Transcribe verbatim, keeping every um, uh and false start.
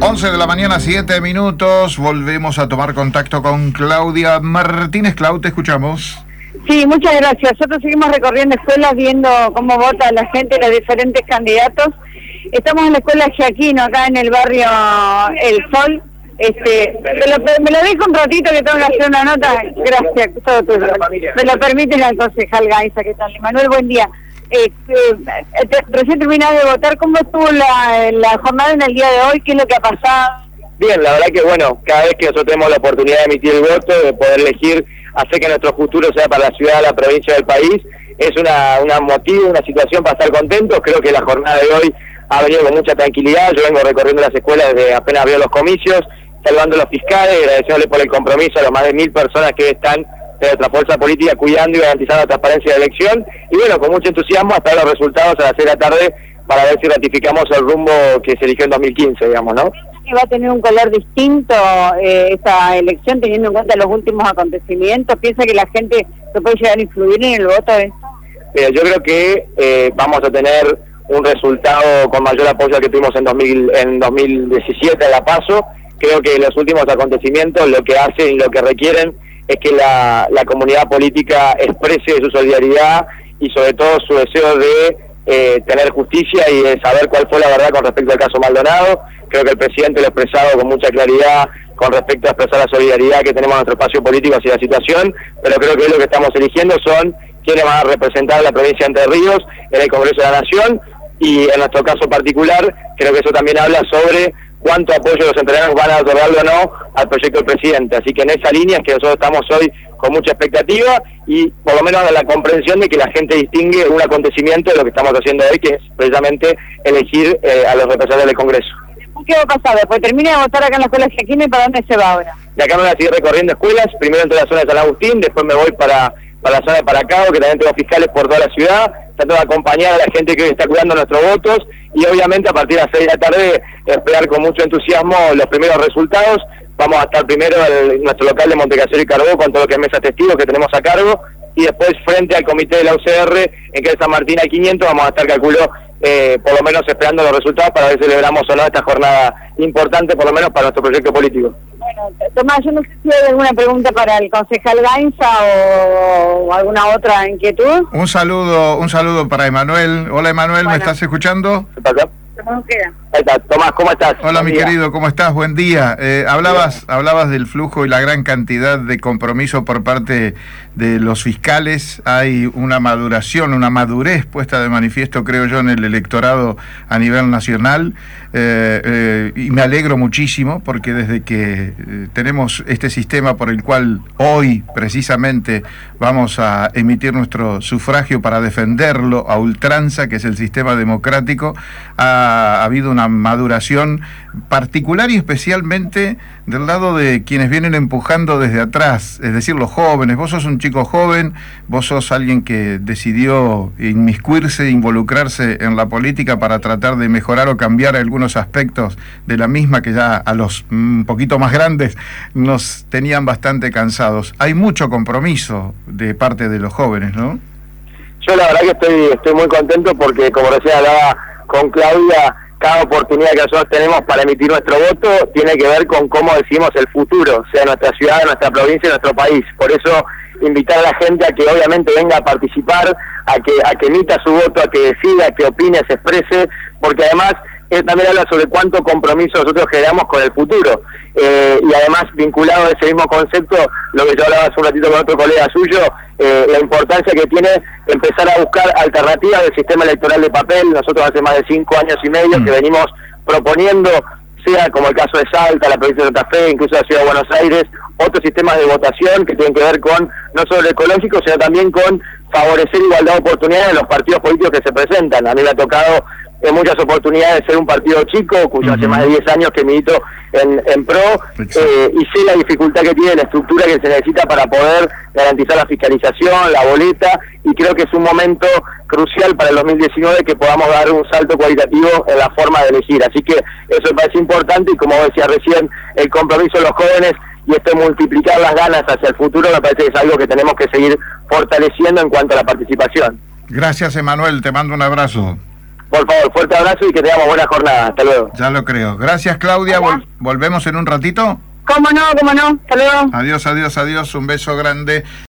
once de la mañana, siete minutos. Volvemos a tomar contacto con Claudia Martínez. Clau, te escuchamos. Sí, muchas gracias. Nosotros seguimos recorriendo escuelas, viendo cómo vota la gente, los diferentes candidatos. Estamos en la escuela Giaquino, acá en el barrio El Sol. Este, me lo, me lo dejo un ratito que tengo que hacer una nota. Gracias, todo tuyo. Me lo permite la concejal Gainza, ¿qué tal? Manuel, buen día. Eh, eh, te, recién terminás de votar. ¿Cómo estuvo la, la jornada en el día de hoy? ¿Qué es lo que ha pasado? Bien, la verdad que bueno, cada vez que nosotros tenemos la oportunidad de emitir el voto, de poder elegir, hacer que nuestro futuro sea para la ciudad, la provincia, del país, es una, una motivo, una situación para estar contentos. Creo que la jornada de hoy ha venido con mucha tranquilidad. Yo vengo recorriendo las escuelas desde apenas abrió los comicios, saludando a los fiscales, agradeciéndole por el compromiso a las más de mil personas que están de nuestra fuerza política cuidando y garantizando la transparencia de la elección. Y bueno, con mucho entusiasmo hasta los resultados a las seis de la tarde para ver si ratificamos el rumbo que se eligió en dos mil quince, digamos, ¿no? ¿Va a tener un color distinto eh, esta elección teniendo en cuenta los últimos acontecimientos? ¿Piensa que la gente se puede llegar a influir en el voto de esto? Mira, yo creo que eh, vamos a tener un resultado con mayor apoyo al que tuvimos en, dos mil, en dos mil diecisiete a la PASO. Creo que los últimos acontecimientos lo que hacen y lo que requieren es que la, la comunidad política exprese su solidaridad y sobre todo su deseo de eh, tener justicia y de saber cuál fue la verdad con respecto al caso Maldonado. Creo que el presidente lo ha expresado con mucha claridad con respecto a expresar la solidaridad que tenemos en nuestro espacio político hacia la situación, pero creo que lo que estamos eligiendo son quienes van a representar a la provincia de Entre Ríos en el Congreso de la Nación, y en nuestro caso particular creo que eso también habla sobre cuánto apoyo los entrenados van a otorgarle o no al proyecto del presidente. Así que en esa línea es que nosotros estamos hoy con mucha expectativa y por lo menos la comprensión de que la gente distingue un acontecimiento de lo que estamos haciendo hoy, que es precisamente elegir eh, a los representantes del Congreso. ¿Qué va a pasar después? Termina de votar acá en la escuela Giaquino, ¿y para dónde se va ahora? De acá me voy a seguir recorriendo escuelas, primero entre la zona de San Agustín, después me voy para, para la zona de Paracao, que también tengo fiscales por toda la ciudad, trato de acompañar a la gente que hoy está cuidando nuestros votos, y obviamente a partir de las seis de la tarde esperar con mucho entusiasmo los primeros resultados. Vamos a estar primero en nuestro local de Montecasero y Carbó con todo lo que es mesa testigos que tenemos a cargo, y después frente al comité de la U C R en que es San Martín al quinientos vamos a estar, calculo, eh, por lo menos esperando los resultados para ver si celebramos o no esta jornada importante, por lo menos para nuestro proyecto político. Bueno, Tomás, yo no sé si hay alguna pregunta para el concejal Gainza o, o alguna otra inquietud. Un saludo, un saludo para Emanuel. Hola Emanuel, bueno. ¿Me estás escuchando? ¿Qué pasa? ¿Cómo queda? Ahí está. Tomás, ¿cómo estás? Hola, Buen mi día. querido, ¿cómo estás? Buen día. Eh, hablabas, hablabas del flujo y la gran cantidad de compromiso por parte de los fiscales. Hay una maduración, una madurez puesta de manifiesto, creo yo, en el electorado a nivel nacional. Eh, eh, y me alegro muchísimo porque desde que eh, tenemos este sistema por el cual hoy precisamente vamos a emitir nuestro sufragio para defenderlo a ultranza, que es el sistema democrático, ha, ha habido una maduración particular y especialmente del lado de quienes vienen empujando desde atrás, es decir, los jóvenes. Vos sos un chico joven, vos sos alguien que decidió inmiscuirse, involucrarse en la política para tratar de mejorar o cambiar algunos aspectos de la misma que ya a los un mm, poquito más grandes nos tenían bastante cansados. Hay mucho compromiso de parte de los jóvenes, ¿no? Yo la verdad que estoy, estoy muy contento porque, como recién hablaba con Claudia, cada oportunidad que nosotros tenemos para emitir nuestro voto tiene que ver con cómo decidimos el futuro, sea nuestra ciudad, nuestra provincia y nuestro país. Por eso, invitar a la gente a que obviamente venga a participar, a que, a que emita su voto, a que decida, a que opine, se exprese, porque además él también habla sobre cuánto compromiso nosotros generamos con el futuro. Eh, y además, vinculado a ese mismo concepto, lo que yo hablaba hace un ratito con otro colega suyo, eh, la importancia que tiene empezar a buscar alternativas del sistema electoral de papel. Nosotros hace más de cinco años y medio mm. que venimos proponiendo, sea como el caso de Salta, la provincia de Santa Fe, incluso la ciudad de Buenos Aires, otros sistemas de votación que tienen que ver con no solo lo ecológico, sino también con favorecer igualdad de oportunidades en los partidos políticos que se presentan. A mí me ha tocado en muchas oportunidades ser un partido chico, cuyo uh-huh. hace más de diez años que milito en, en PRO, eh, y sé la dificultad que tiene la estructura que se necesita para poder garantizar la fiscalización, la boleta, y creo que es un momento crucial para el dos mil diecinueve que podamos dar un salto cualitativo en la forma de elegir. Así que eso me parece importante, y como decía recién, el compromiso de los jóvenes y esto de multiplicar las ganas hacia el futuro me parece que es algo que tenemos que seguir fortaleciendo en cuanto a la participación. Gracias, Emanuel, te mando un abrazo. Por favor, fuerte abrazo y que tengamos buena jornada. Hasta luego. Ya lo creo. Gracias, Claudia. Vol- ¿Volvemos en un ratito? ¿Cómo no? ¿Cómo no? Hasta luego. Adiós, adiós, adiós. Un beso grande.